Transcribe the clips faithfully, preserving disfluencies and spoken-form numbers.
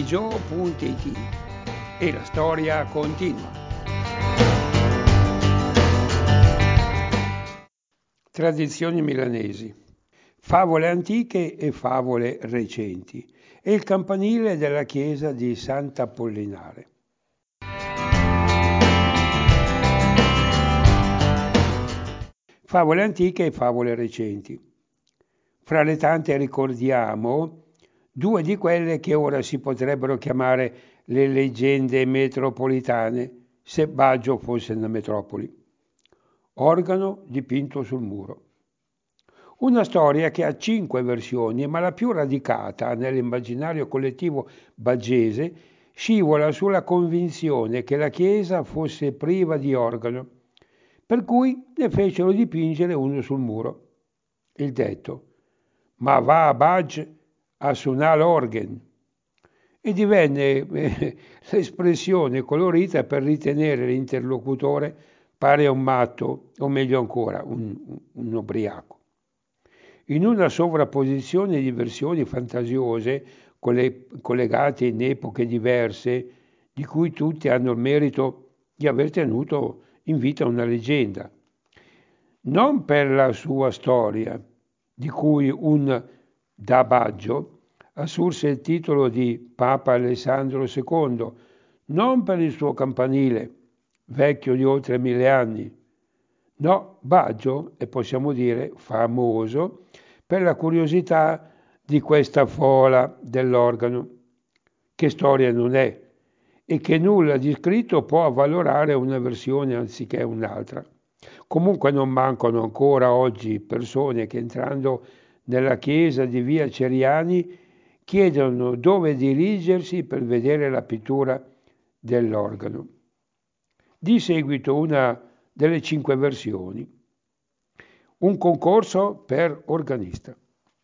digio punto it e la storia continua. Tradizioni milanesi. Favole antiche e favole recenti. E il campanile della chiesa di Sant'Apollinare. Favole antiche e favole recenti. Fra le tante ricordiamo due di quelle che ora si potrebbero chiamare le leggende metropolitane, se Baggio fosse una metropoli. Organo dipinto sul muro. Una storia che ha cinque versioni, ma la più radicata nell'immaginario collettivo baggese scivola sulla convinzione che la chiesa fosse priva di organo, per cui ne fecero dipingere uno sul muro. Il detto «Ma va a Bagg a suonare l'organ» e divenne eh, l'espressione colorita per ritenere l'interlocutore pare un matto, o meglio ancora, un, un ubriaco. In una sovrapposizione di versioni fantasiose collegate in epoche diverse, di cui tutti hanno il merito di aver tenuto in vita una leggenda, non per la sua storia, di cui un da Baggio assurse il titolo di Papa Alessandro secondo, non per il suo campanile, vecchio di oltre mille anni. No, Baggio, e possiamo dire famoso, per la curiosità di questa fola dell'organo, che storia non è, e che nulla di scritto può avvalorare una versione anziché un'altra. Comunque non mancano ancora oggi persone che entrando nella chiesa di via Ceriani chiedono dove dirigersi per vedere la pittura dell'organo. Di seguito una delle cinque versioni. Un concorso per organista.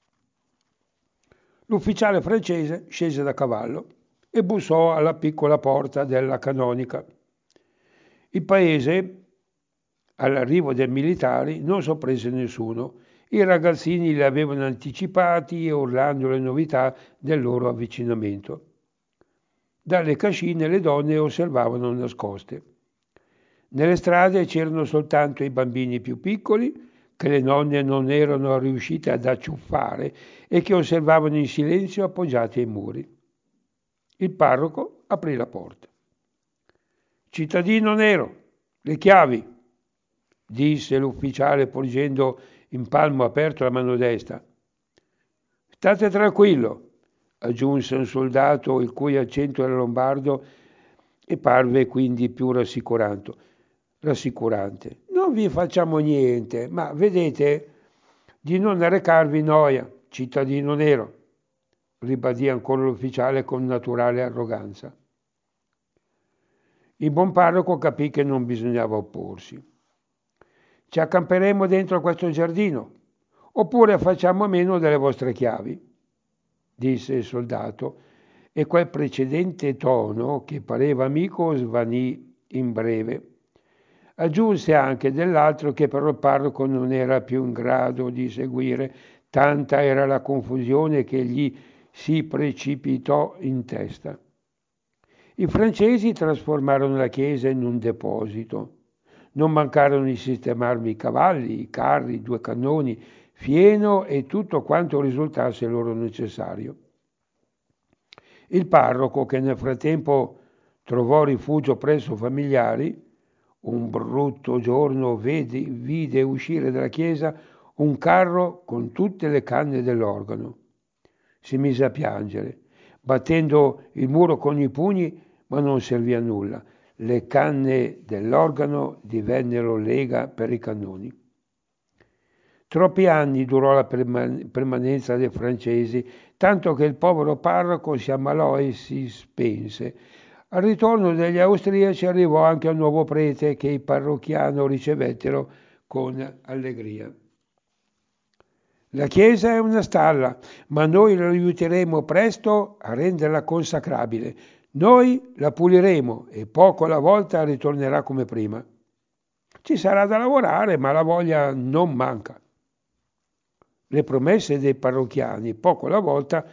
L'ufficiale francese scese da cavallo e bussò alla piccola porta della canonica. Il paese, all'arrivo dei militari, non sorprese nessuno. I ragazzini li avevano anticipati urlando le novità del loro avvicinamento. Dalle cascine le donne osservavano nascoste. Nelle strade c'erano soltanto i bambini più piccoli, che le nonne non erano riuscite ad acciuffare e che osservavano in silenzio appoggiati ai muri. Il parroco aprì la porta. «Cittadino nero, le chiavi», disse l'ufficiale porgendo in palmo aperto la mano destra. «State tranquillo», aggiunse un soldato il cui accento era lombardo e parve quindi più rassicurante. rassicurante. «Non vi facciamo niente, ma vedete di non arrecarvi noia, cittadino nero», ribadì ancora l'ufficiale con naturale arroganza. Il buon parroco capì che non bisognava opporsi. «Ci accamperemo dentro questo giardino, oppure facciamo a meno delle vostre chiavi», disse il soldato, e quel precedente tono, che pareva amico, svanì in breve. Aggiunse anche dell'altro che però il parroco non era più in grado di seguire, tanta era la confusione che gli si precipitò in testa. I francesi trasformarono la chiesa in un deposito. Non mancarono di sistemarvi i cavalli, i carri, i due cannoni, fieno e tutto quanto risultasse loro necessario. Il parroco, che nel frattempo trovò rifugio presso familiari, un brutto giorno vede, vide uscire dalla chiesa un carro con tutte le canne dell'organo. Si mise a piangere, battendo il muro con i pugni, ma non servì a nulla. Le canne dell'organo divennero lega per i cannoni. Troppi anni durò la permanenza dei francesi, tanto che il povero parroco si ammalò e si spense. Al ritorno degli austriaci arrivò anche un nuovo prete che i parrocchiani ricevettero con allegria. «La chiesa è una stalla, ma noi la aiuteremo presto a renderla consacrabile. Noi la puliremo e poco alla volta ritornerà come prima. Ci sarà da lavorare, ma la voglia non manca». Le promesse dei parrocchiani poco alla volta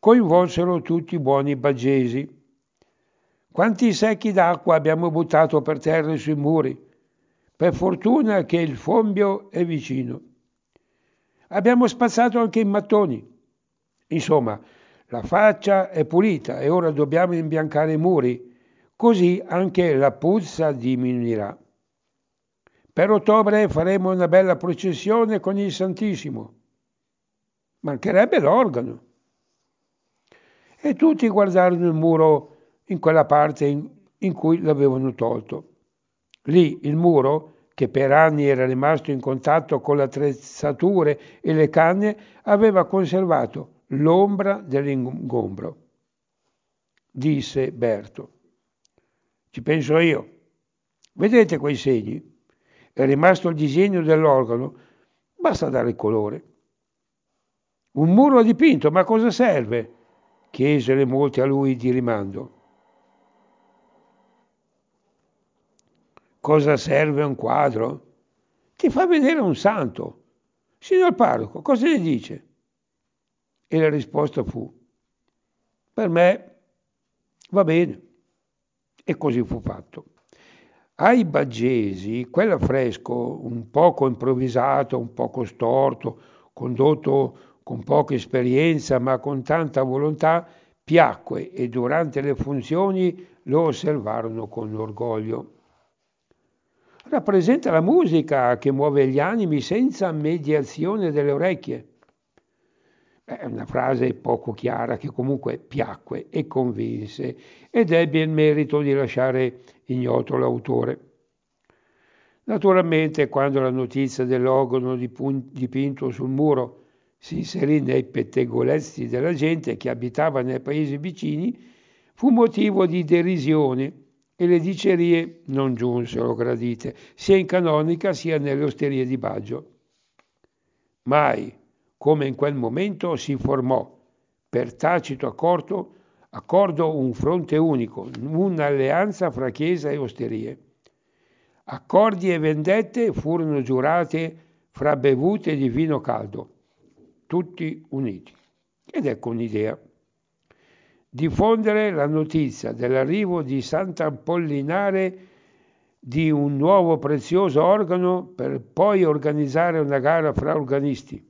coinvolsero tutti i buoni baggesi. Quanti secchi d'acqua abbiamo buttato per terra e sui muri, per fortuna che il fombio è vicino. Abbiamo spazzato anche i mattoni. Insomma, la faccia è pulita e ora dobbiamo imbiancare i muri, così anche la puzza diminuirà. Per ottobre faremo una bella processione con il Santissimo. Mancherebbe l'organo. E tutti guardarono il muro in quella parte in, in cui l'avevano tolto. Lì il muro, che per anni era rimasto in contatto con le attrezzature e le canne, aveva conservato l'ombra dell'ingombro. Disse Berto. Ci penso io. Vedete quei segni? È rimasto il disegno dell'organo, basta dare il colore. Un muro dipinto, ma cosa serve? Chiesero molti a lui di rimando. Cosa serve un quadro? Ti fa vedere un santo. Signor parroco, cosa ne dice? E la risposta fu: per me va bene. E così fu fatto. Ai Baggesi quell'affresco, un poco improvvisato, un poco storto, condotto con poca esperienza ma con tanta volontà, piacque e durante le funzioni lo osservarono con orgoglio. Rappresenta la musica che muove gli animi senza mediazione delle orecchie. È una frase poco chiara che comunque piacque e convinse ed ebbe il merito di lasciare ignoto l'autore. Naturalmente, quando la notizia dell'organo dipinto sul muro si inserì nei pettegolezzi della gente che abitava nei paesi vicini, fu motivo di derisione e le dicerie non giunsero gradite, sia in canonica sia nelle osterie di Baggio. Mai, come in quel momento, si formò, per tacito accordo, accordo un fronte unico, un'alleanza fra Chiesa e osterie. Accordi e vendette furono giurate fra bevute di vino caldo, tutti uniti. Ed ecco un'idea. Diffondere la notizia dell'arrivo di Sant'Apollinare di un nuovo prezioso organo per poi organizzare una gara fra organisti.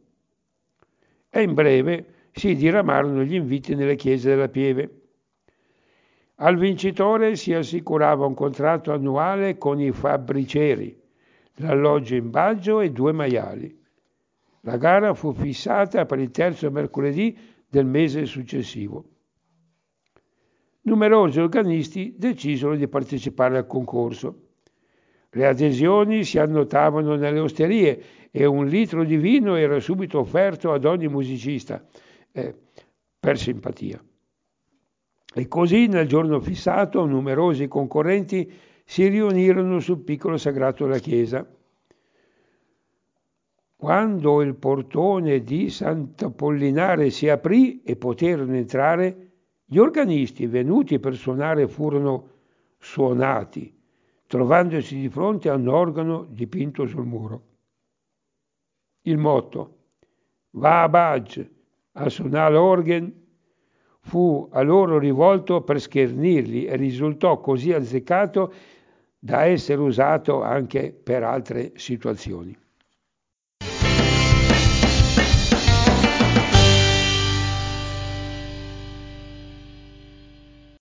E in breve si diramarono gli inviti nelle chiese della Pieve. Al vincitore si assicurava un contratto annuale con i fabbricieri, l'alloggio in Baggio e due maiali. La gara fu fissata per il terzo mercoledì del mese successivo. Numerosi organisti decisero di partecipare al concorso. Le adesioni si annotavano nelle osterie e un litro di vino era subito offerto ad ogni musicista, eh, per simpatia. E così nel giorno fissato numerosi concorrenti si riunirono sul piccolo sagrato della chiesa. Quando il portone di Sant'Apollinare si aprì e poterono entrare, gli organisti venuti per suonare furono suonati, trovandosi di fronte a un organo dipinto sul muro. Il motto "Va a Bagge a suonare l'organ" fu a loro rivolto per schernirli e risultò così azzeccato da essere usato anche per altre situazioni.